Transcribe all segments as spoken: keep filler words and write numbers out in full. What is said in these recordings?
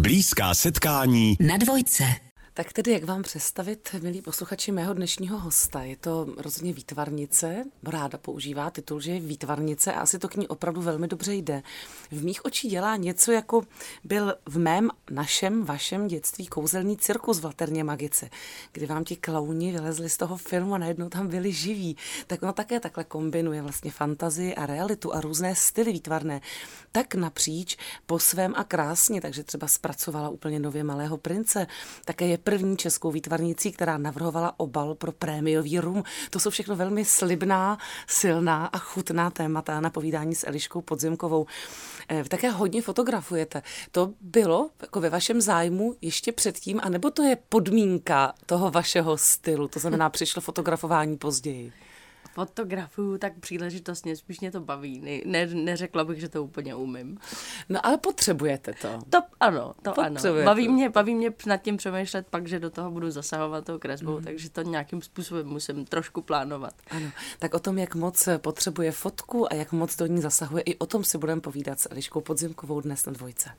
Blízká setkání na dvojce. Tak tedy, jak vám představit, milí posluchači, mého dnešního hosta? Je to rozhodně výtvarnice, ráda používá titul, že je výtvarnice a asi to k ní opravdu velmi dobře jde. V mých očích dělá něco, jako byl v mém, našem, vašem dětství kouzelný cirkus v Laterně Magice, kdy vám ti klauni vylezli z toho filmu a najednou tam byli živí. Tak ona také takhle kombinuje vlastně fantazii a realitu a různé styly výtvarné. Tak napříč po svém a krásně, takže třeba zpracovala úplně nově Malého prince, také je první českou výtvarnicí, která navrhovala obal pro prémiový rum. To jsou všechno velmi slibná, silná a chutná témata na povídání s Eliškou Podzimkovou. Vy také hodně fotografujete. To bylo jako ve vašem zájmu ještě předtím, anebo to je podmínka toho vašeho stylu? To znamená, přišlo fotografování později. Fotografuju tak příležitostně, spíš mě to baví. Ne, ne, neřekla bych, že to úplně umím. No ale potřebujete to. To ano, to ano. Baví mě, baví mě nad tím přemýšlet pak, že do toho budu zasahovat tou kresbou, mm. takže to nějakým způsobem musím trošku plánovat. Ano, tak o tom, jak moc potřebuje fotku a jak moc do ní zasahuje, i o tom si budeme povídat s Eliškou Podzimkovou dnes na dvojce.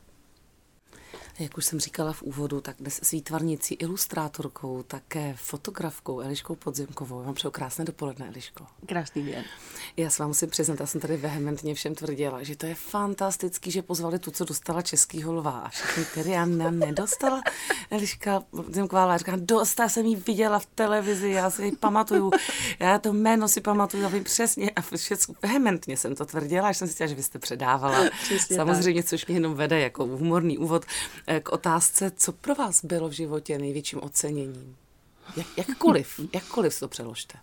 Jak už jsem říkala v úvodu, tak dnes s výtvarnicí, ilustrátorkou, také fotografkou Eliškou Podzimkovou. Vám přeju krásné dopoledne, Eliško. Krásný den. Já s vám musím přiznat, já jsem tady vehementně všem tvrdila, že to je fantastický, že pozvali tu, co dostala Českýho lva. A všechny, který já nedostala. Eliška Podzimková říká, dostala, jsem ji viděla v televizi, já si ji pamatuju, já to jméno si pamatuju, já vím přesně. A všechno, vehementně jsem to tvrdila, až jsem si chtěla, že vy jste předávala. Přesně samozřejmě, tak. Což mě jenom vede jako humorný úvod k otázce, co pro vás bylo v životě největším oceněním? Jak, jakkoliv, jakkoliv si to přeložte.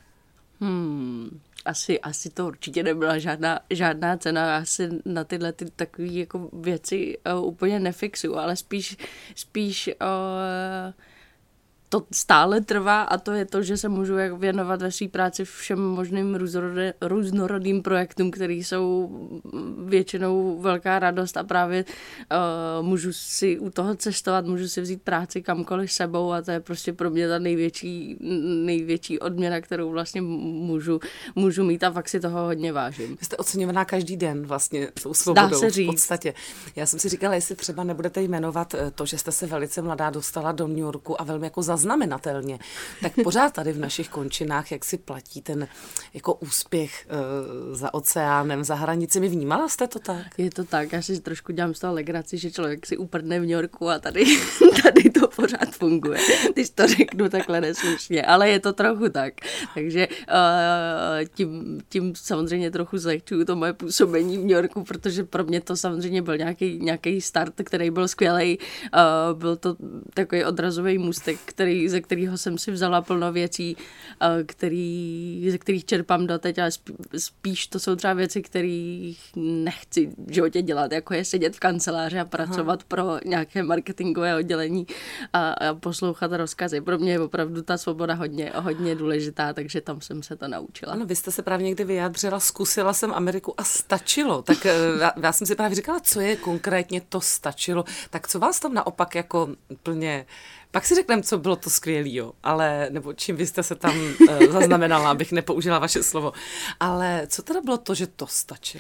Hmm, asi, asi to určitě nebyla žádná, žádná cena. Já si na tyhle ty takové jako věci uh, úplně nefixuju, ale spíš, spíš uh, to stále trvá a to je to, že se můžu věnovat ve své práci všem možným různorodým, různorodým projektům, které jsou většinou velká radost a právě uh, můžu si u toho cestovat, můžu si vzít práci kamkoliv sebou a to je prostě pro mě ta největší, největší odměna, kterou vlastně můžu, můžu mít a fakt si toho hodně vážím. Vy jste oceňovaná každý den vlastně tou svobodou. Dá se říct. V podstatě. Já jsem si říkala, jestli třeba nebudete jmenovat to, že jste se velice mladá dostala do New Yorku a velmi jako zaznamenatelně, tak pořád tady v našich končinách, jak si platí ten jako úspěch uh, za oceánem, za hranicemi. Vnímala jste to tak? Je to tak, já si trošku dělám z toho legraci, že člověk si uprdne v New Yorku a tady, tady to pořád funguje, když to řeknu takhle neslušně, ale je to trochu tak. Takže uh, tím, tím samozřejmě trochu zlehčuju to moje působení v New Yorku, protože pro mě to samozřejmě byl nějaký, nějaký start, který byl skvělý. Uh, byl to takový odrazový můstek, který ze kterého jsem si vzala plno věcí, který, ze kterých čerpám doteď, ale spíš to jsou třeba věci, které nechci v životě dělat, jako je sedět v kanceláři a pracovat Aha. pro nějaké marketingové oddělení a, a poslouchat rozkazy. Pro mě je opravdu ta svoboda hodně, hodně důležitá, takže tam jsem se to naučila. Ano, vy jste se právě někdy vyjádřila, zkusila jsem Ameriku a stačilo. Tak já, já jsem si právě říkala, co je konkrétně to stačilo. Tak co vás tam naopak jako plně... Pak si řekneme, co bylo to skvělýho, ale, nebo čím vy jste se tam uh, zaznamenala, abych nepoužila vaše slovo. Ale co teda bylo to, že to stačilo?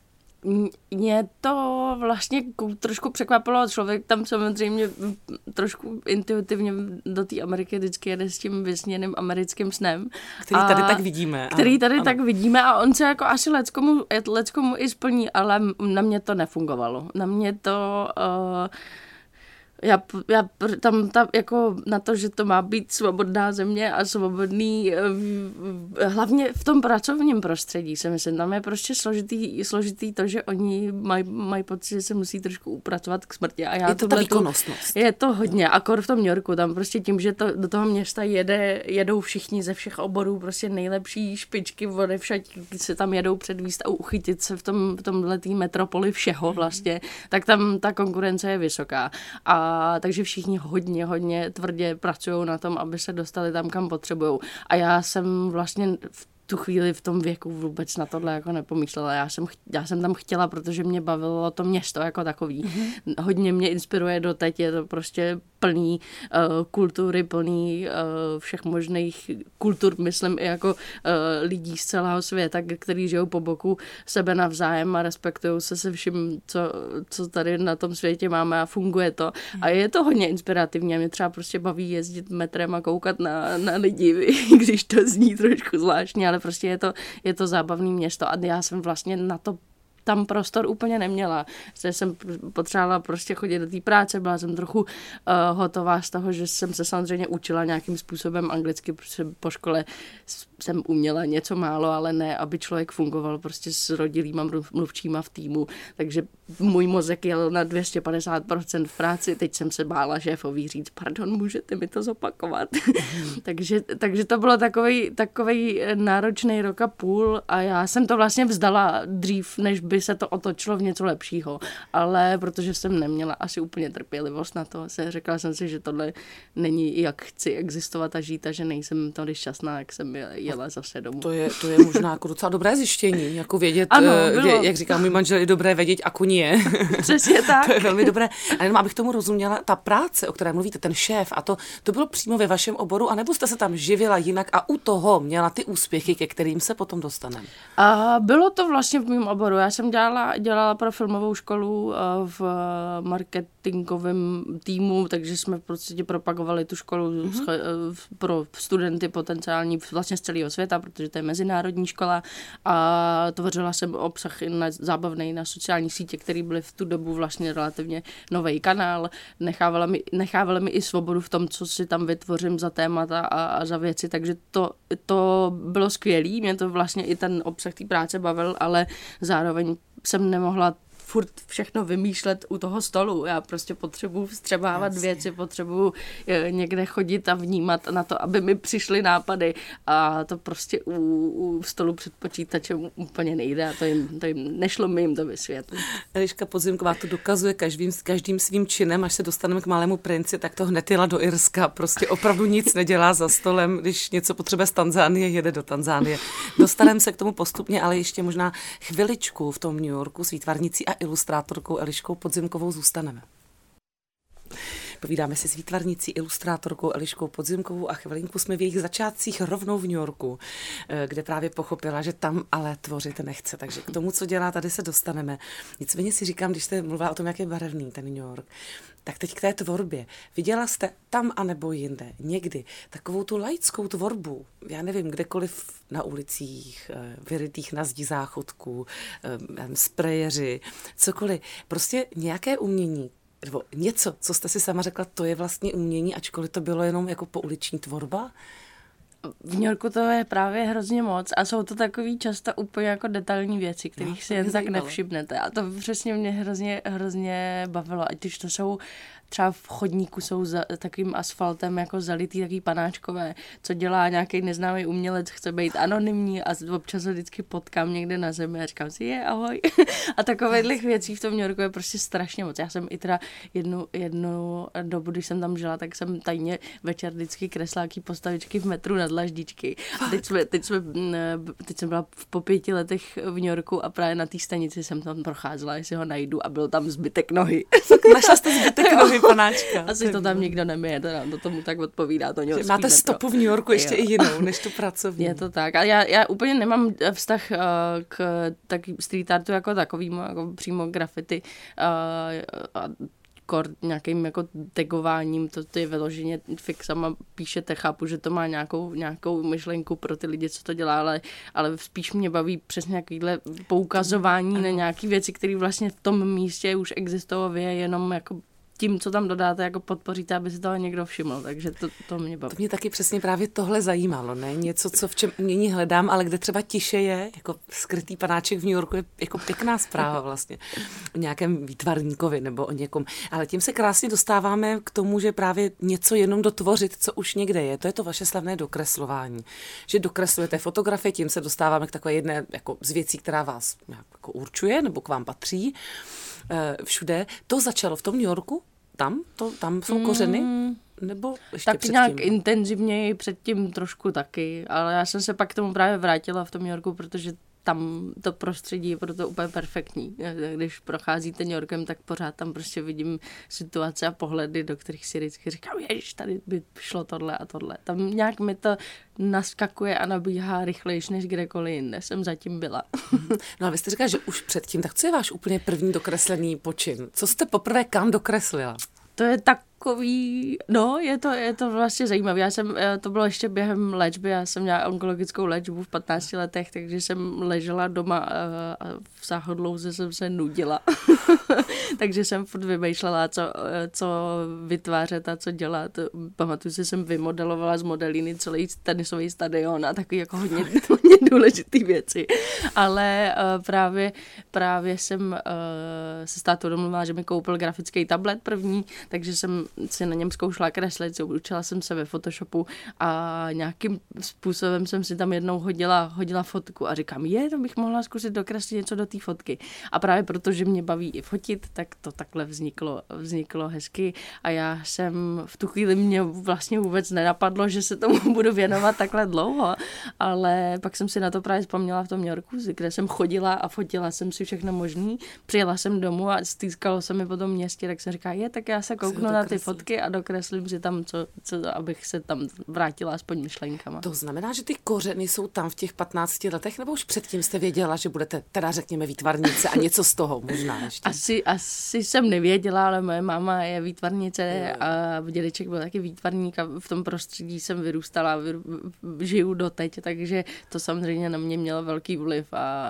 Mě to vlastně trošku překvapilo. Člověk tam samozřejmě trošku intuitivně do té Ameriky vždycky jede s tím vysněným americkým snem. Který tady tak vidíme. Který tady ano. tak vidíme a on se jako asi leckomu, leckomu i splní, ale na mě to nefungovalo. Na mě to... Uh, Já, já tam, tam jako na to, že to má být svobodná země a svobodný, hlavně v tom pracovním prostředí, si myslím, tam je prostě složitý, složitý to, že oni mají maj pocit, že se musí trošku upracovat k smrti. A já je to ta výkonnostnost. Je to hodně, akor v tom New Yorku, tam prostě tím, že to, do toho města jede, jedou všichni ze všech oborů, prostě nejlepší špičky, vody však se tam jedou před výstavou, uchytit se v tom v tomhletý metropoli všeho vlastně, tak tam ta konkurence je vysoká. A A takže všichni hodně, hodně tvrdě pracují na tom, aby se dostali tam, kam potřebujou. A já jsem vlastně v tu chvíli v tom věku vůbec na tohle jako nepomýšlela. Já jsem, já jsem tam chtěla, protože mě bavilo to město jako takový. Mm-hmm. Hodně mě inspiruje doteď, je to prostě plný uh, kultury, plný uh, všech možných kultur, myslím i jako uh, lidí z celého světa, který žijou po boku sebe navzájem a respektují se se vším, co, co tady na tom světě máme a funguje to. A je to hodně inspirativní a mě třeba prostě baví jezdit metrem a koukat na, na lidi, když to zní trošku zvláštně, ale prostě je to, je to zábavné město a já jsem vlastně na to tam prostor úplně neměla. Že jsem potřebovala prostě chodit do té práce, byla jsem trochu uh, hotová z toho, že jsem se samozřejmě učila nějakým způsobem anglicky, protože po škole jsem uměla něco málo, ale ne, aby člověk fungoval prostě s rodilýma mluvčíma v týmu. Takže můj mozek jel na dvě stě padesát procent v práci, teď jsem se bála šéfovi říct, pardon, můžete mi to zopakovat. takže, takže to bylo takovej, takovej náročný rok a půl a já jsem to vlastně vzdala dřív, než by se to otočilo v něco lepšího. Ale protože jsem neměla asi úplně trpělivost na to, se řekla jsem si, že tohle není, jak chci existovat a žít a že nejsem tady šťastná, jak jsem jela zase domů. To je, to je možná jako docela dobré zjištění, jako vědět, ano, uh, jak říká můj manžel, je dobré vědět, a kuní je. Přesně tak. To je velmi dobré. A jenom abych tomu rozuměla, ta práce, o které mluvíte, ten šéf, a to, to bylo přímo ve vašem oboru, anebo jste se tam živila jinak a u toho měla ty úspěchy, ke kterým se potom dostaneme? A bylo to vlastně v mém oboru. Já jsem dělala, dělala pro filmovou školu v marketingovém týmu, takže jsme v podstatě propagovali tu školu mm-hmm. pro studenty potenciální vlastně z celého světa, protože to je mezinárodní škola a tvořila jsem obsah na, zábavný na sociální sítě, který byly v tu dobu vlastně relativně nový kanál. Nechávala mi, nechávala mi i svobodu v tom, co si tam vytvořím za témata a, a za věci, takže to, to bylo skvělý. Mě to vlastně i ten obsah té práce bavil, ale zároveň jsem nemohla furt všechno vymýšlet u toho stolu. Já prostě potřebuji vstřebávat Jasně. věci, potřebuji někde chodit a vnímat na to, aby mi přišly nápady a to prostě u, u stolu před počítačem úplně nejde a to jim, to jim nešlo mi jim to vysvětlit. Eliška Podzimková to dokazuje každým, každým svým činem, až se dostaneme k Malému princi, tak to hned jela do Irska. Prostě opravdu nic nedělá za stolem, když něco potřebuje z Tanzánie, jede do Tanzánie. Dostaneme se k tomu postupně, ale ještě možná chviličku v tom New Yorku s výtvarnicí a ilustrátorkou Eliškou Podzimkovou zůstaneme. Povídáme si s výtvarnicí, ilustrátorkou Eliškou Podzimkovou a chvilinku jsme v jejich začátcích rovnou v New Yorku, kde právě pochopila, že tam ale tvořit nechce. Takže k tomu, co dělá, tady se dostaneme. Nicméně si říkám, když jste mluvila o tom, jak je barevný ten New York, tak teď k té tvorbě. Viděla jste tam anebo jinde někdy takovou tu laickou tvorbu, já nevím, kdekoliv na ulicích, vyrytých na zdi záchodků, sprejeři, cokoliv. Prostě nějaké umění, nebo něco, co jste si sama řekla, to je vlastně umění, ačkoliv to bylo jenom jako pouliční tvorba? V New Yorku to je právě hrozně moc a jsou to takový často úplně jako detailní věci, kterých no, si jen tak nevšimnete. A to přesně mě hrozně, hrozně bavilo. Ať když to jsou třeba v chodníku jsou za takovým asfaltem jako zalitý takový panáčkové, co dělá nějaký neznámý umělec, chce být anonymní a občas ho vždycky potkám někde na zemi a říkám si je, ahoj. A takových věcí v tom New Yorku je prostě strašně moc. Já jsem i teda jednu, jednu dobu, když jsem tam žila, tak jsem tajně večer vždycky kresla jaký postavičky v metru na dlaždičky. A teď, jsme, teď, jsme, teď jsem byla po pěti letech v New Yorku a právě na té stanici jsem tam procházela, jestli ho najdu a byl tam zbytek nohy. Našla jste zbytek nohy, panáčka. Asi to tam nikdo nemije, teda do tomu tak odpovídá to New York. Máte stopu v New Yorku ještě jo. i jinou, než tu pracovní. Je to tak. A já, já úplně nemám vztah uh, k tak street artu jako takovým, jako přímo graffiti uh, a kor nějakým jako tagováním, to, to je vyloženě fix sama píšete, chápu, že to má nějakou, nějakou myšlenku pro ty lidi, co to dělá, ale, ale spíš mě baví přesně nějakýhle poukazování na nějaké věci, které vlastně v tom místě už existují, jenom jako tím, co tam dodáte, jako podpoříte, aby si toho někdo všiml, takže to, to mě baví. To mě taky přesně právě tohle zajímalo, ne? Něco, co v čem umění hledám, ale kde třeba tiše je, jako skrytý panáček v New Yorku je jako pěkná zpráva vlastně o nějakém výtvarníkovi nebo o někom. Ale tím se krásně dostáváme k tomu, že právě něco jenom dotvořit, co už někde je. To je to vaše slavné dokreslování. Že dokreslujete fotografie, tím se dostáváme k takové jedné jako z věcí, která vás jako určuje nebo k vám patří. Všude. To začalo v tom New Yorku? Tam? To, tam jsou kořeny? Nebo ještě tak nějak intenzivněji předtím trošku taky, ale já jsem se pak k tomu právě vrátila v tom New Yorku, protože tam to prostředí je proto úplně perfektní. Když procházíte New Yorkem, tak pořád tam prostě vidím situace a pohledy, do kterých si vždycky říkám, ježiš, tady by šlo tohle a tohle. Tam nějak mi to naskakuje a nabíhá rychlejš než kdekoliv jinde jsem zatím byla. No a vy jste říkala, že už předtím, tak co je váš úplně první dokreslený počin? Co jste poprvé kam dokreslila? To je takový, no, je to, je to vlastně zajímavé. Já jsem, to bylo ještě během léčby, já jsem měla onkologickou léčbu v patnácti letech, takže jsem ležela doma a v záhodlouze jsem se nudila. Takže jsem furt vymýšlela, co, co vytvářet a co dělat. Pamatuju si, jsem vymodelovala z modelíny celý tenisový stadion a takový jako hodně, hodně důležitý věci. Ale uh, právě, právě jsem uh, se s tátou domluvila, že mi koupil grafický tablet první, takže jsem si na něm zkoušela kreslit, učila jsem se ve Photoshopu a nějakým způsobem jsem si tam jednou hodila, hodila fotku a říkám, je, to bych mohla zkusit dokreslit něco do té fotky. A právě proto, že mě baví i fotit, tak to takhle vzniklo, vzniklo hezky a já jsem v tu chvíli mě vlastně vůbec nenapadlo, že se tomu budu věnovat takhle dlouho, ale pak jsem si na to právě vzpomněla v tom New Yorku, kde jsem chodila a fotila jsem si všechno možný. Přijela jsem domů a stýskalo se mi po tom městě, tak jsem říká, je, tak já se kouknu na ty fotky a dokreslím si tam, co, co, abych se tam vrátila aspoň myšlenkama. To znamená, že ty kořeny jsou tam v těch patnácti letech, nebo už předtím jste věděla, že budete teda řekněme výtvarnice a něco z toho možná ještě? Asi, asi jsem nevěděla, ale moje máma je výtvarnice je. A dědeček byl taky výtvarník a v tom prostředí jsem vyrůstala, vy, žiju doteď, takže to samozřejmě na mě mělo velký vliv a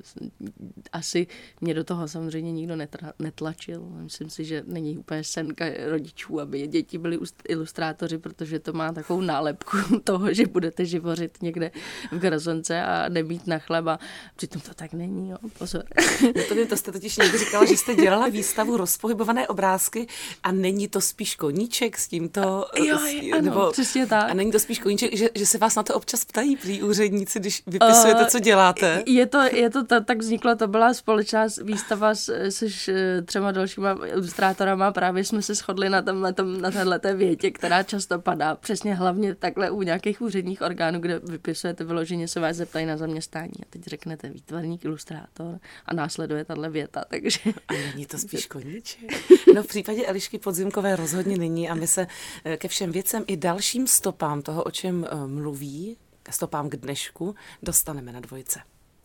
asi mě do toho samozřejmě nikdo netra, netlačil. Myslím si, že není úplně senka rodičů, aby děti byli ilustrátoři, protože to má takovou nálepku toho, že budete živořit někde v garsonce a nemít na chleba. Přitom to tak není, jo, pozor. No to, to jste totiž někdy říkala, že jste dělala výstavu rozpohybované obrázky a není to spíš koníček s tímto? Jo, je, ano, nebo, přesně tak. A není to spíš koníček, že, že se vás na to občas ptají prý úředníci, když vypisujete, uh, co děláte? Je to, je to ta, tak vzniklo, to byla společná výstava s, s třema dalšíma ilustrátorama, právě jsme se shodli na tomhle, tom, na téhleté větě, která často padá. Přesně hlavně takhle u nějakých úředních orgánů, kde vypisujete vyloženě, se vás zeptají na zaměstnání. A teď řeknete výtvarník, ilustrátor a následuje tahle věta, takže... A není to spíš koníček? No v případě Elišky Podzimkové rozhodně není a my se ke všem věcem i dalším stopám toho, o čem mluví, stopám k dnešku, dostaneme na dvojce.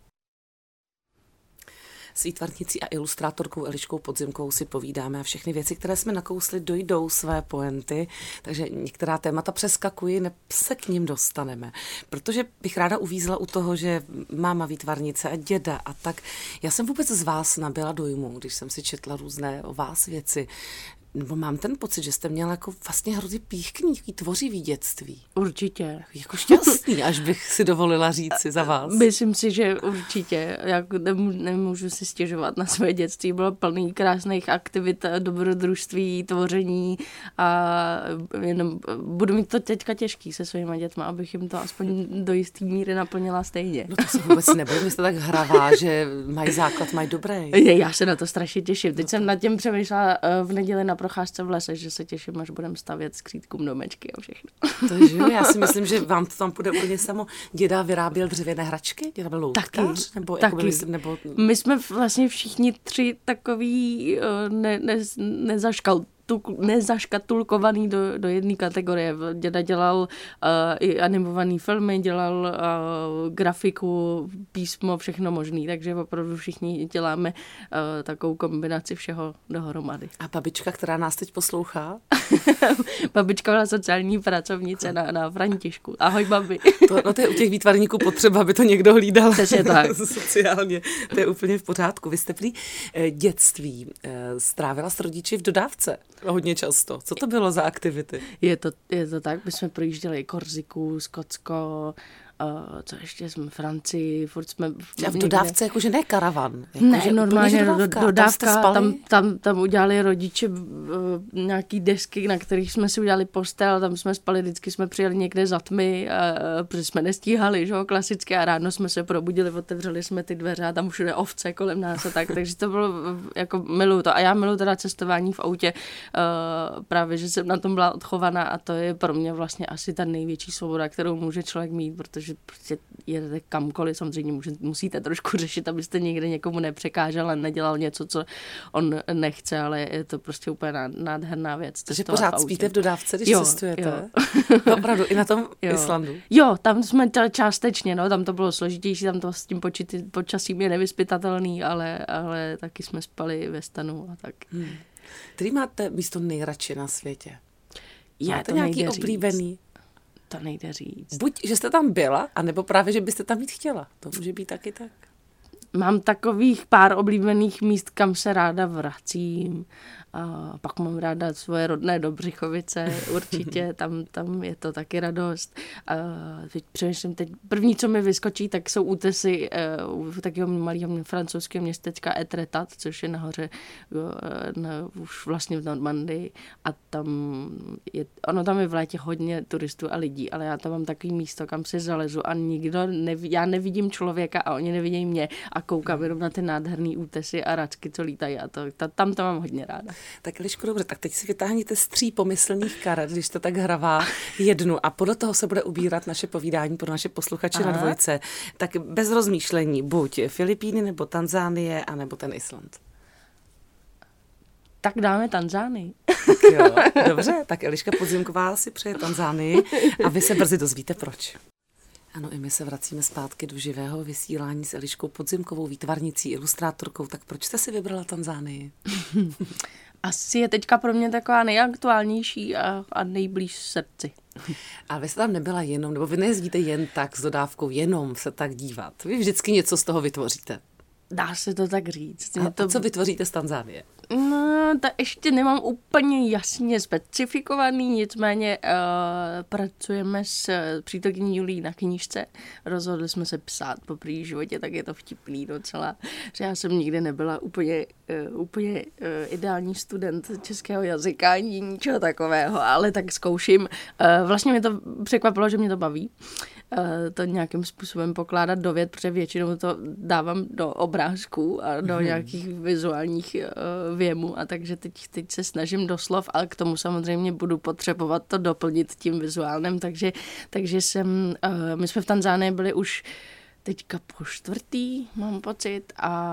S výtvarnicí a ilustrátorkou Eliškou Podzimkovou si povídáme a všechny věci, které jsme nakousli, dojdou své pointy, takže některá témata přeskakují, ne se k ním dostaneme. Protože bych ráda uvízla u toho, že máma výtvarnice a děda a tak. Já jsem vůbec z vás nabyla dojmu, když jsem si četla různé o vás věci. Nebo mám ten pocit, že jste měla jako vlastně hrozně píchkný, tvořivý dětství. Určitě. Jako šťastný, až bych si dovolila říct si za vás. Myslím si, že určitě. Já nemůžu, nemůžu si stěžovat na své dětství. Bylo plný krásných aktivit, dobrodružství, tvoření a jenom budu mít to teďka těžký se svýma dětma, abych jim to aspoň do jistý míry naplnila stejně. No to se vůbec nebojím, že jste tak hravá, že mají základ, mají dobrý. Já se na to strašně těším. Teď no to... jsem nad tím přemýšlela v neděli na procházce v lese, že se těším, až budeme stavět skřítkům domečky a všechno. To je, jo, já si myslím, že vám to tam půjde úplně samo. Děda vyráběl dřevěné hračky? Děda byl loutkář? Nebo, taky. Byli, nebo... My jsme vlastně všichni tři takový ne, ne, nezaškal nezaškatulkovaný do, do jedné kategorie. Děda dělal uh, i animovaný filmy, dělal uh, grafiku, písmo, všechno možný, takže opravdu všichni děláme uh, takovou kombinaci všeho dohromady. A babička, která nás teď poslouchá? Babička byla sociální pracovnice na, na Františku. Ahoj, babi. To, no to je u těch výtvarníků potřeba, aby to někdo hlídal. Přesně tak. Sociálně. To je úplně v pořádku. Vy jste prý dětství strávila s rodiči v dodávce. Hodně často. Co to bylo za aktivity? Je to, je to tak, my jsme projížděli Korziku, Skotsko, Uh, co ještě jsme, Francii, furt jsme... V, a v dodávce, jakože ne karavan? Jako ne, normálně dodávka, dodávka, tam, tam, tam, tam udělali rodiče uh, nějaký desky, na kterých jsme si udělali postel, tam jsme spali, vždycky jsme přijeli někde za tmy, uh, protože jsme nestíhali, že jo, klasicky a ráno jsme se probudili, otevřeli jsme ty dveře a tam všude ovce kolem nás a tak, takže to bylo jako miluju to. A já miluju teda cestování v autě, uh, právě, že jsem na tom byla odchovaná a to je pro mě vlastně asi ta největší svoboda, kterou může člověk mít, protože protože prostě jedete kamkoliv, samozřejmě může, musíte trošku řešit, abyste někde někomu nepřekážel a nedělal něco, co on nechce, ale je to prostě úplně nádherná věc. Takže pořád spíte v dodávce, když jo, cestujete? Jo. Opravdu, i na tom jo. Islandu? Jo, tam jsme to částečně, no, tam to bylo složitější, tam to s tím počít, počasím je nevyspytatelný, ale, ale taky jsme spali ve stanu a tak. Hmm. Který máte místo nejradši na světě? Je, máte to nějaký oblíbený? To nejde říct. Buď, že jste tam byla, anebo právě, že byste tam jít chtěla. To může být taky tak. Mám takových pár oblíbených míst, kam se ráda vracím. A pak mám ráda svoje rodné Dobřichovice, určitě, tam, tam je to taky radost. A teď přemýšlím, teď první, co mi vyskočí, tak jsou útesy uh, takového malého francouzského městečka Etretat, což je nahoře uh, na, už vlastně v Normandii. A tam je, ono tam je v létě hodně turistů a lidí, ale já tam mám takový místo, kam si zalezu a nikdo, neví, já nevidím člověka a oni nevidí mě a koukám jenom na ty nádherný útesy a racky, co lítají a to, ta, tam to mám hodně ráda. Tak Eliško, dobře, tak teď si vytáhněte z tří pomyslných karet, když to tak hravá jednu a podle toho se bude ubírat naše povídání pro naše posluchače Aha. na dvojce. Tak bez rozmýšlení, buď Filipíny, nebo Tanzánie, anebo ten Island. Tak dáme Tanzánii. Tak jo, dobře, tak Eliška Podzimková si přeje Tanzánii a vy se brzy dozvíte proč. Ano, i my se vracíme zpátky do živého vysílání s Eliškou Podzimkovou, výtvarnicí, ilustrátorkou. Tak proč jste si vybrala Tanzánii? Asi je teďka pro mě taková nejaktuálnější a, a nejblíž srdci. A vy jste tam nebyla jenom, nebo vy nejezdíte jen tak s dodávkou, jenom se tak dívat. Vy vždycky něco z toho vytvoříte. Dá se to tak říct. A, to... a co vytvoříte z Tanzánie? No, to ještě nemám úplně jasně specifikovaný, nicméně uh, pracujeme s přítelkyní Julí na knížce. Rozhodli jsme se psát po prý životě, tak je to vtipný docela. Že já jsem nikdy nebyla úplně, uh, úplně uh, ideální student českého jazyka, ani ničeho takového, ale tak zkouším. Uh, vlastně mě to překvapilo, že mě to baví. To nějakým způsobem pokládat do vět, protože většinou to dávám do obrázků a do hmm. nějakých vizuálních uh, věmů a takže teď, teď se snažím do slov, ale k tomu samozřejmě budu potřebovat to doplnit tím vizuálním, takže, takže jsem, uh, my jsme v Tanzánii byli už teďka po čtvrtý, mám pocit,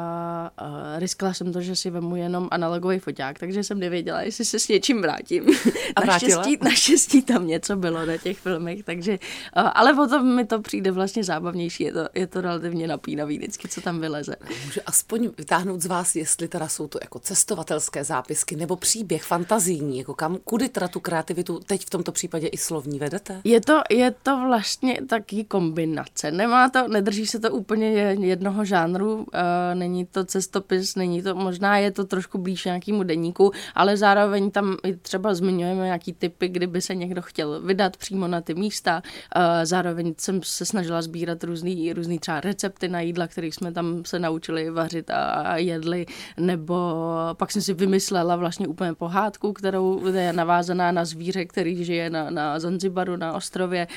a uh, riskla jsem to, že si vemu jenom analogový foťák, takže jsem nevěděla, jestli se s něčím vrátím. A naštěstí, naštěstí tam něco bylo na těch filmech, takže, uh, ale potom mi to přijde vlastně zábavnější, je to, je to relativně napínavý vždycky, co tam vyleze. Můžu aspoň vytáhnout z vás, jestli teda jsou to jako cestovatelské zápisky, nebo příběh fantazijní, jako kam, kudy teda tu kreativitu teď v tomto případě i slovní vedete? Je to, je to vlastně taky kombinace, nemá to, nedrží se to úplně jednoho žánru, uh, není to cestopis, není to, možná je to trošku blíž nějakému deníku, ale zároveň tam i třeba zmiňujeme nějaký typy, kdyby se někdo chtěl vydat přímo na ty místa. Uh, zároveň jsem se snažila sbírat různý, různý třeba recepty na jídla, které jsme tam se naučili vařit a, a jedli, nebo pak jsem si vymyslela vlastně úplně pohádku, kterou je navázaná na zvíře, který žije na, na Zanzibaru, na ostrově.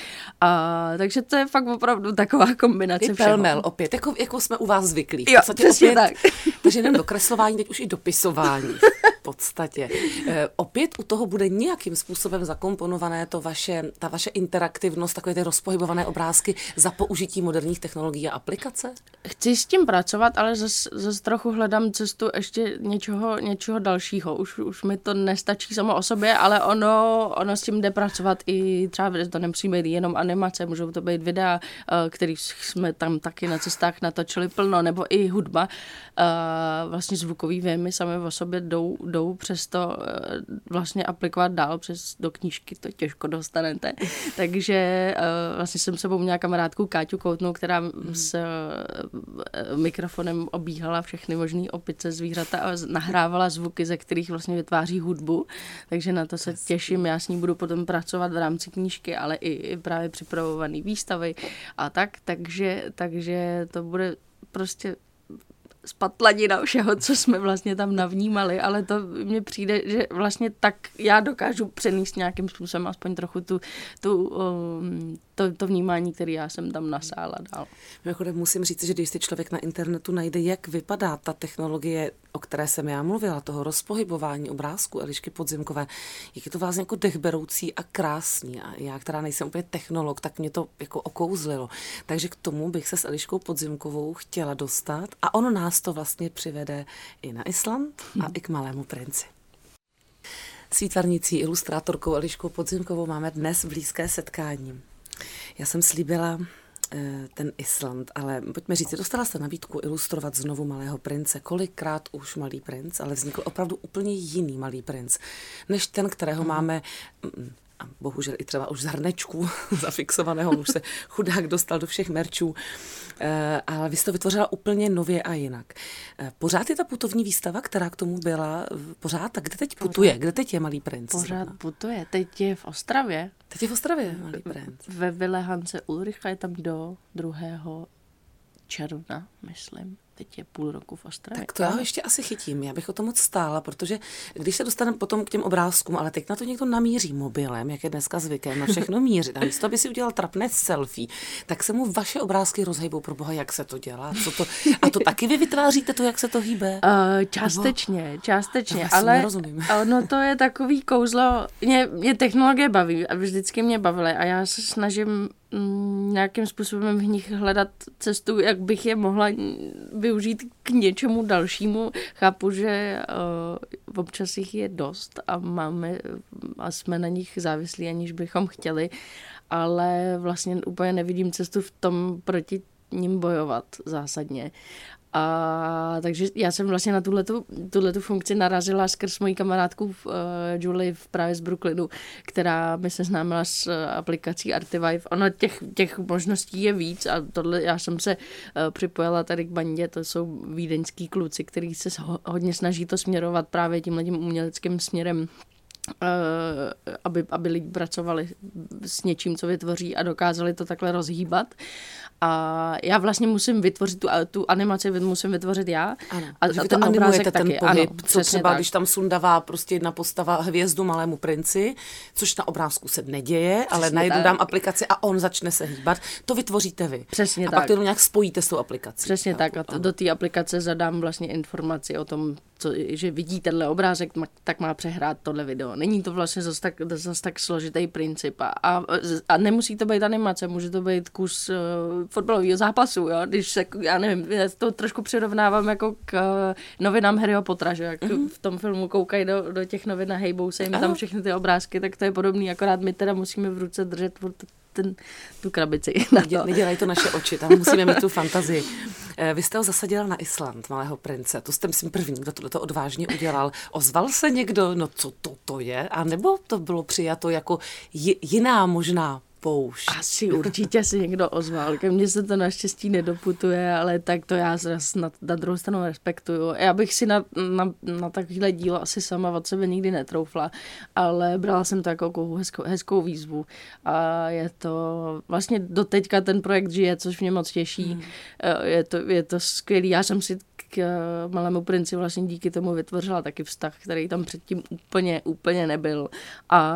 A, takže to je fakt opravdu taková kombinace všeho. Pelmel opět, jako, jako jsme u vás zvyklí. Jo, přesně tak. Takže jenom dokreslování, teď už i dopisování v podstatě. E, opět u toho bude nějakým způsobem zakomponované to vaše, ta vaše interaktivnost, takové ty rozpohybované obrázky za použití moderních technologií a aplikace? Chci s tím pracovat, ale zase zas trochu hledám cestu ještě něčeho, něčeho dalšího. Už, už mi to nestačí samo o sobě, ale ono, ono s tím jde pracovat i třeba, to nemusí být jenom animace, můžou to být videa, který jsme tam taky na cestách natočili plno, nebo i hudba. Vlastně zvukový věmy sami o sobě jdou, jdou přes to vlastně aplikovat dál, přes do knížky to těžko dostanete. Takže vlastně jsem sebou měla kamarádku Káťu Koutnou, která s mikrofonem obíhala všechny možný opice, zvířata a nahrávala zvuky, ze kterých vlastně vytváří hudbu. Takže na to se těším. Já s ní budu potom pracovat v rámci knížky, ale i, i právě připravovaný výstavy a tak. Takže, takže to bude prostě spatlanina všeho, co jsme vlastně tam navnímali, ale to mně přijde, že vlastně tak já dokážu přenést nějakým způsobem aspoň trochu tu, tu, um, to, to vnímání, které já jsem tam nasála dál. Mimochodem musím říct, že když si člověk na internetu najde, jak vypadá ta technologie, o které jsem já mluvila, toho rozpohybování obrázku Elišky Podzimkové, jak je to vlastně jako dechberoucí a krásný. A já, která nejsem úplně technolog, tak mě to jako okouzlilo. Takže k tomu bych se s Eliškou Podzimkovou chtěla dostat a ono nás to vlastně přivede i na Island a i k Malému princi. S výtvarnicí, ilustrátorkou Eliškou Podzimkovou máme dnes blízké setkání. Já jsem slíbila ten Island, ale pojďme říct, dostala jste nabídku ilustrovat znovu Malého prince. Kolikrát už Malý princ, ale vznikl opravdu úplně jiný Malý princ, než ten, kterého mm. máme, a bohužel i třeba už z hrnečku zafixovaného, už se chudák dostal do všech merčů, ale vy jste to vytvořila úplně nově a jinak. Pořád je ta putovní výstava, která k tomu byla, pořád, a kde teď putuje? Pořád. Kde teď je Malý princ? Pořád zrovna putuje, teď je v Ostravě. Teď je v Ostravě Malý princ. Ve Vile Hanse Ulricha je tam do druhého června, myslím. Teď je půl roku v Ostravě. Tak to já ho ještě asi chytím, já bych o tom moc stála, protože když se dostaneme potom k těm obrázkům, ale teď na to někdo namíří mobilem, jak je dneska zvykem, na všechno mířit, a místo, aby si udělal trapné selfie, tak se mu vaše obrázky rozhejbou, pro boha, jak se to dělá, co to, a to taky vy vytváříte to, jak se to hýbe? Uh, částečně, Nebo? částečně, no, ale ono to je takový kouzlo, mě, mě technologie baví a vždycky mě bavily a já se snažím nějakým způsobem v nich hledat cestu, jak bych je mohla využít k něčemu dalšímu. Chápu, že uh, občas jich je dost a máme a jsme na nich závislí, aniž bychom chtěli, ale vlastně úplně nevidím cestu v tom proti ním bojovat zásadně. A takže já jsem vlastně na tuhletu, tuhletu funkci narazila skrz mojí kamarádku uh, Julie v, právě z Brooklynu, která mi seznámila s uh, aplikací Artivive. Ono těch, těch možností je víc a tohle, já jsem se uh, připojila tady k bandě, to jsou vídeňský kluci, kteří se ho, hodně snaží to směrovat právě tímhletím uměleckým směrem, Uh, aby, aby lidi pracovali s něčím, co vytvoří a dokázali to takhle rozhýbat. A já vlastně musím vytvořit tu, tu animaci, musím vytvořit já. Ano, a, a ten to animujete ten taky. pohyb, ano, co třeba, tak. Když tam sundává prostě jedna postava hvězdu Malému princi, což na obrázku se neděje, přesně ale najednou dám aplikaci a on začne se hýbat. To vytvoříte vy. Přesně a tak. pak to nějak spojíte s tou aplikací. Přesně tak. tak. A do té aplikace zadám vlastně informaci o tom, co, že vidí tenhle obrázek, tak má přehrát tohle video. Není to vlastně zase tak, zase tak složitý princip. A, a, a nemusí to být animace, může to být kus uh, fotbalového zápasu, jo? Když se, já nevím, já to trošku přirovnávám jako k uh, novinám Harryho Pottera, že jak mm-hmm. v tom filmu koukají do, do těch novin a hejbou se jim tam všechny ty obrázky, tak to je podobný, akorát my teda musíme v ruce držet ten, tu krabici. Nedělají to naše oči, tam musíme mít tu fantazii. Vy jste ho zasadila na Island, Malého prince. To jste, myslím, první, kdo tohleto odvážně udělal. Ozval se někdo, no co to, to je? A nebo to bylo přijato jako jiná možná poušť? Asi určitě si někdo ozval. Ke mně se to naštěstí nedoputuje, ale tak to já zase na, na druhou stranu respektuju. Já bych si na, na, na takovýhle dílo asi sama od sebe nikdy netroufla, ale brala jsem to jako hezkou, hezkou výzvu. A je to, vlastně doteďka ten projekt žije, což mě moc těší. Hmm. Je to, je to skvělý. Já jsem si k Malému princi vlastně díky tomu vytvořila taky vztah, který tam předtím úplně, úplně nebyl. A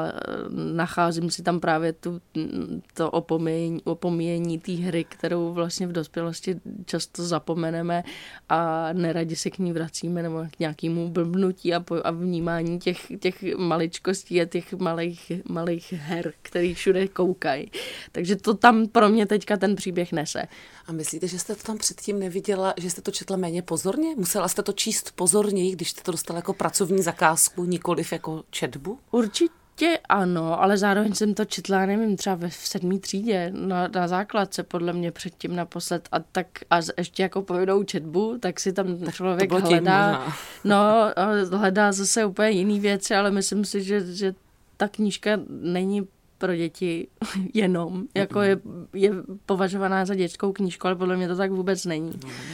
nacházím si tam právě tu, to opomíjení, opomíjení té hry, kterou vlastně v dospělosti často zapomeneme a neradi se k ní vracíme nebo k nějakému blbnutí a, po, a vnímání těch, těch maličkostí a těch malých, malých her, který všude koukají. Takže to tam pro mě teďka ten příběh nese. A myslíte, že jste to tam předtím neviděla, že jste to četla méně pozorně? Musela jste to číst pozorněji, když jste to dostala jako pracovní zakázku, nikoliv jako četbu? Určitě ano, ale zároveň jsem to četla, nevím, třeba ve v sedmý třídě na, na základce, podle mě předtím naposled. A tak a ještě jako povedou četbu, tak si tam tak člověk hledá. No, hledá zase úplně jiný věci, ale myslím si, že, že ta knížka není pro děti jenom, jako je, je považovaná za dětskou knížku, ale podle mě to tak vůbec není.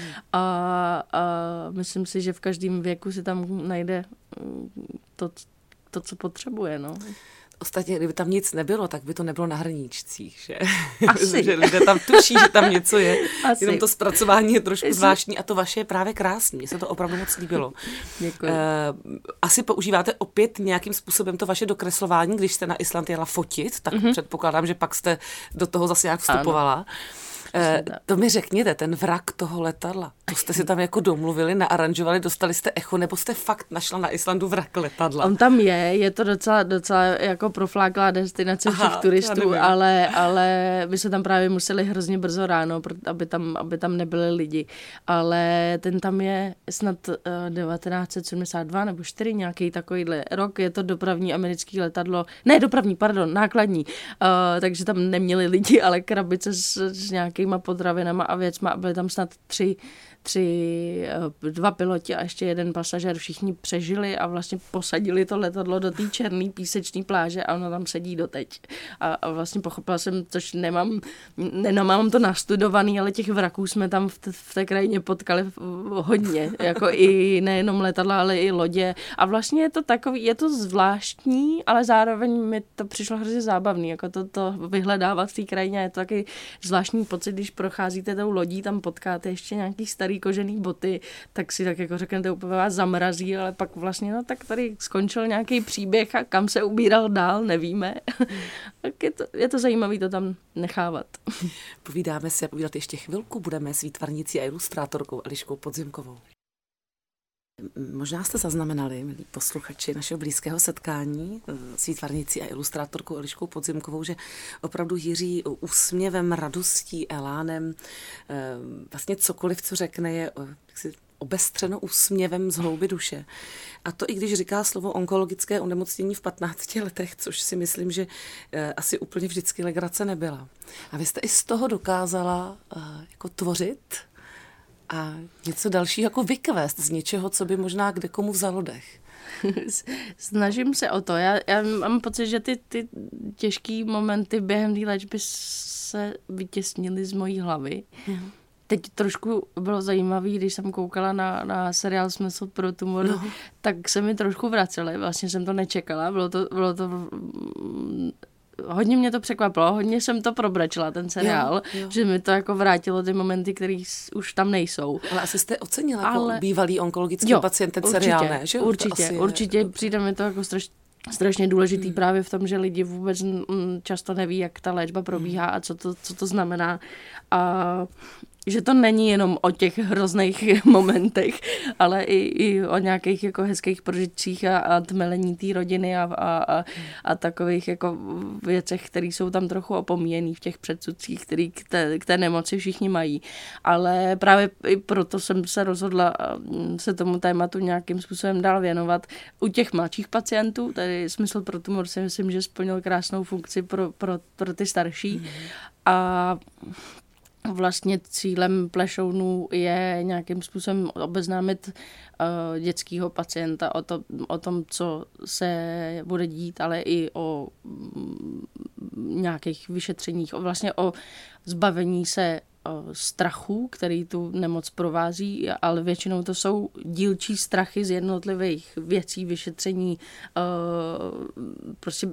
A, a myslím si, že v každém věku si tam najde to, to co potřebuje, no. Ostatně, kdyby tam nic nebylo, tak by to nebylo na hrníčcích, že? Asi. Že lidé tam tuší, že tam něco je. Asi. Jenom to zpracování je trošku Asi. zvláštní a to vaše je právě krásný. Mně se to opravdu moc líbilo. Děkuji. Uh, asi používáte opět nějakým způsobem to vaše dokreslování, když jste na Island jela fotit, tak mm-hmm. předpokládám, že pak jste do toho zase nějak vstupovala. Ano. Eh, to mi řekněte, ten vrak toho letadla, to jste si tam jako domluvili, naaranžovali, dostali jste echo, nebo jste fakt našla na Islandu vrak letadla? On tam je, je to docela, docela jako profláklá destinace Aha, všech turistů, ale, ale my jsme tam právě museli hrozně brzo ráno, aby tam, aby tam nebyli lidi. Ale ten tam je snad uh, devatenáct set sedmdesát dva nebo čtyři, nějaký takovýhle rok, je to dopravní americký letadlo, ne dopravní, pardon, nákladní, uh, takže tam neměli lidi, ale krabice s, s nějakým potravinama a věcma a byly tam snad tři, tři, dva piloti a ještě jeden pasažér, všichni přežili a vlastně posadili to letadlo do té černé písečné pláže a ono tam sedí doteď. A, a vlastně pochopila jsem, což nemám, nemám to nastudovaný, ale těch vraků jsme tam v, t- v té krajině potkali hodně, jako i nejenom letadla, ale i lodě a vlastně je to takový, je to zvláštní, ale zároveň mi to přišlo hrozně zábavný, jako to, to vyhledávat v té krajině, je to taky zvláštní pocit, když procházíte tou lodí, tam potkáte ještě nějaký starý kožený boty, tak si tak jako řeknete, úplně vás zamrazí, ale pak vlastně, no tak tady skončil nějaký příběh a kam se ubíral dál, nevíme. Tak je to, je to zajímavé to tam nechávat. Povídáme si a povídat ještě chvilku, budeme s výtvarnicí a ilustrátorkou Eliškou Podzimkovou. Možná jste zaznamenali, milí posluchači našeho blízkého setkání s výtvarnicí a ilustrátorkou Eliškou Podzimkovou, že opravdu hýří úsměvem, radostí, elánem. Vlastně cokoliv, co řekne, je jaksi obestřeno úsměvem z hloubi duše. A to i když říká slovo onkologické onemocnění v patnácti letech, což si myslím, že asi úplně vždycky legrace nebyla. A vy jste i z toho dokázala jako tvořit a něco dalšího jako vykvést z něčeho, co by možná kde komu vzalo dech. Snažím se o to. Já, já mám pocit, že ty, ty těžký momenty během té léčby se vytěsnily z mojí hlavy. Hmm. Teď trošku bylo zajímavé, když jsem koukala na, na seriál Smysl pro tumor, no. tak se mi trošku vracely. Vlastně jsem to nečekala. Bylo to... Bylo to hodně mě to překvapilo, hodně jsem to probračila, ten seriál, jo, jo. že mi to jako vrátilo ty momenty, které už tam nejsou. Ale asi jste ocenila Ale... jako bývalý onkologický jo, pacient ten určitě, seriál, ne? Že? Určitě, určitě, je... přijde mi to jako strašně strašně důležitý hmm. právě v tom, že lidi vůbec často neví, jak ta léčba probíhá a co to, co to znamená. A že to není jenom o těch hrozných momentech, ale i, i o nějakých jako hezkých prožitcích a, a tmelení té rodiny a, a, a, a takových jako věcech, které jsou tam trochu opomíjený v těch předsudcích, které k té, k té nemoci všichni mají. Ale právě i proto jsem se rozhodla se tomu tématu nějakým způsobem dál věnovat. U těch mladších pacientů, tady Smysl pro tumor si myslím, že splnil krásnou funkci pro, pro, pro ty starší. Mm. A vlastně cílem plešounů je nějakým způsobem obeznámit uh, dětského pacienta o, to, o tom, co se bude dít, ale i o um, nějakých vyšetřeních, o, vlastně o zbavení se uh, strachu, který tu nemoc provází, ale většinou to jsou dílčí strachy z jednotlivých věcí, vyšetření, uh, prostě,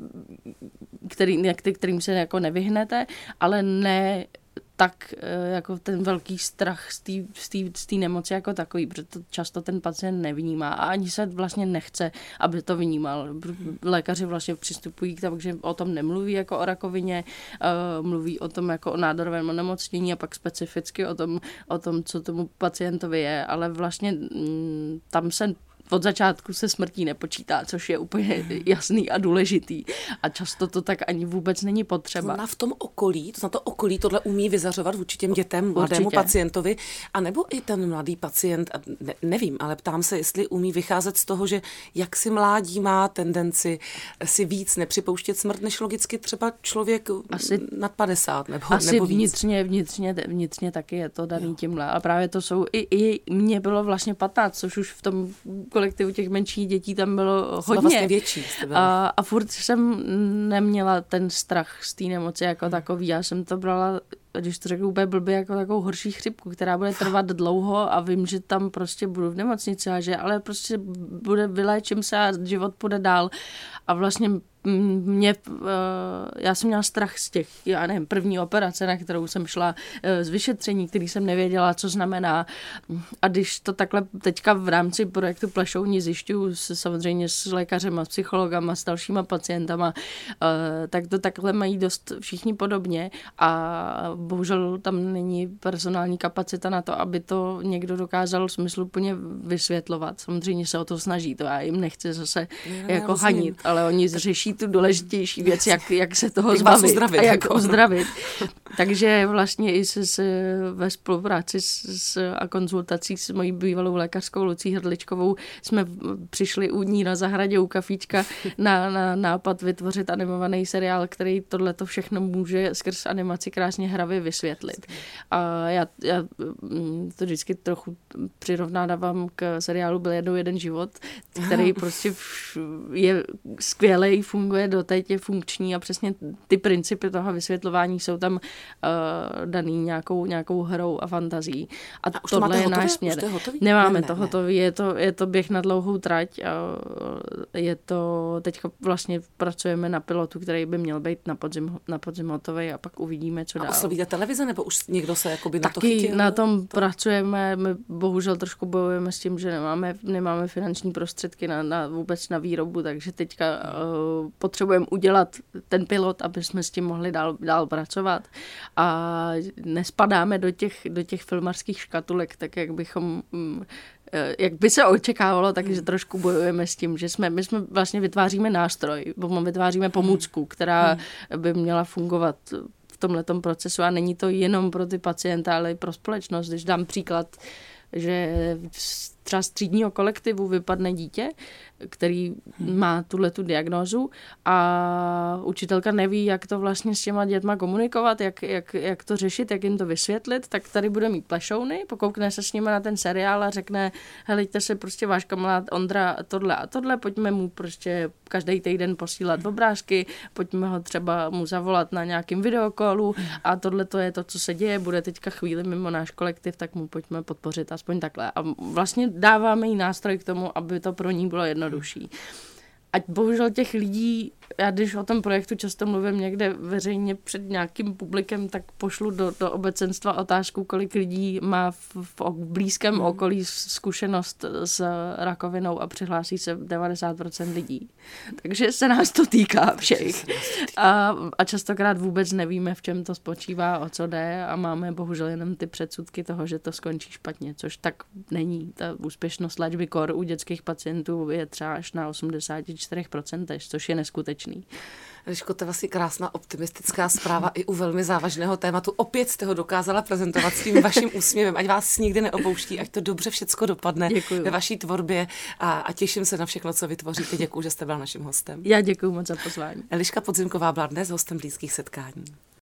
který, kterým se jako nevyhnete, ale ne tak jako ten velký strach z té nemoci jako takový, protože to často ten pacient nevnímá a ani se vlastně nechce, aby to vnímal. Lékaři vlastně přistupují k tomu, že o tom nemluví jako o rakovině, uh, mluví o tom jako o nádorovém onemocnění a pak specificky o tom, o tom, co tomu pacientovi je, ale vlastně m, tam se od začátku se smrtí nepočítá, což je úplně jasný a důležitý. A často to tak ani vůbec není potřeba. Ona v tom okolí, to na to okolí tohle umí vyzařovat vůči těm dětem, mladému Určitě. pacientovi, a nebo i ten mladý pacient, ne, nevím, ale ptám se, jestli umí vycházet z toho, že jak si mládí má tendenci si víc nepřipouštět smrt, než logicky třeba člověk asi, nad padesát nebo, asi nebo víc. vnitřně, vnitřně, vnitřně taky je to daný tímhle. A právě to jsou, i, i mně bylo vlastně patnáct, což už v tom kolektivu těch menších dětí tam bylo hodně. Vlastně větší. A, a furt jsem neměla ten strach z té nemoci jako hmm. takový. Já jsem to brala, když to řeknu úplně blbě, jako takovou horší chřipku, která bude trvat dlouho a vím, že tam prostě budu v nemocnici a že ale prostě bude, vyléčím se a život půjde dál. A vlastně mě, já jsem měla strach z těch, já nevím, první operace, na kterou jsem šla, z vyšetření, který jsem nevěděla, co znamená. A když to takhle teďka v rámci projektu Plešouni zjišťuju samozřejmě s lékařema, s psychologama, s dalšíma pacientama, tak to takhle mají dost všichni podobně a bohužel tam není personální kapacita na to, aby to někdo dokázal smysluplně vysvětlovat. Samozřejmě se o to snaží, to já jim nechci zase ne, jako hanit, ale oni řeší tu důležitější věc, jak, jak se toho zbavit uzdravit, a jak jako. uzdravit. Takže vlastně i se, se ve spolupráci s, s, a konzultací s mojí bývalou lékařskou Lucí Hrdličkovou jsme přišli u ní na zahradě u kafíčka na, na nápad vytvořit animovaný seriál, který tohleto všechno může skrz animaci krásně hravě vysvětlit. A já, já to vždycky trochu přirovnávám k seriálu Byl jednou jeden život, který prostě je skvělej, funguje doteď, je funkční a přesně ty principy toho vysvětlování jsou tam uh, daný nějakou, nějakou hrou a fantazí. A, a tohle je náš směr. Nemáme ne, ne, to hotový, je to, je to běh na dlouhou trať a je to, teďka vlastně pracujeme na pilotu, který by měl být na podzim, na podzim hotový a pak uvidíme, co a dál. A oslovíte televize, nebo už někdo se jakoby na Taky to chytil? na tom to... pracujeme, my bohužel trošku bojujeme s tím, že nemáme, nemáme finanční prostředky na, na vůbec na výrobu, takže teďka uh, potřebujeme udělat ten pilot, aby jsme s tím mohli dál, dál pracovat a nespadáme do těch, do těch filmařských škatulek, tak jak bychom um, jak by se očekávalo, takže trošku bojujeme s tím, že jsme, my jsme vlastně vytváříme nástroj, vytváříme pomůcku, která by měla fungovat v tomhletom procesu a není to jenom pro ty pacienty, ale i pro společnost. Když dám příklad, že třeba z třídního kolektivu vypadne dítě, který má tuhletu diagnózu a učitelka neví, jak to vlastně s těma dětma komunikovat, jak, jak, jak to řešit, jak jim to vysvětlit, tak tady bude mít plešouny, pokoukne se s nimi na ten seriál a řekne, helejte se, prostě váš kamarád Ondra tohle a tohle, pojďme mu prostě každý týden posílat obrázky, pojďme ho třeba mu zavolat na nějakým videokolu a tohle to je to, co se děje, bude teďka chvíli mimo náš kolektiv, tak mu pojďme podpořit aspoň takhle. A vlastně dáváme jí nástroj k tomu, aby to pro ní bylo jednodušší. Ať bohužel těch lidí, já když o tom projektu často mluvím někde veřejně před nějakým publikem, tak pošlu do, do obecenstva otázku, kolik lidí má v, v blízkém hmm. okolí zkušenost s rakovinou a přihlásí se devadesát procent lidí. Takže se nás to týká všech. A, a častokrát vůbec nevíme, v čem to spočívá, o co jde a máme bohužel jenom ty předsudky toho, že to skončí špatně, což tak není. Ta úspěšnost léčby kor u dětských pacientů je třeba až na osmdesát čtyři procenta, což je neskutečný. Eliško, to je vlastně krásná optimistická zpráva i u velmi závažného tématu. Opět jste ho dokázala prezentovat s tím vaším úsměvem, ať vás nikdy neopouští, ať to dobře všecko dopadne děkuju. Ve vaší tvorbě a, a těším se na všechno, co vytvoříte. Děkuju, že jste byla naším hostem. Já děkuju moc za pozvání. Eliška Podzimková byla dnes hostem Blízkých setkání.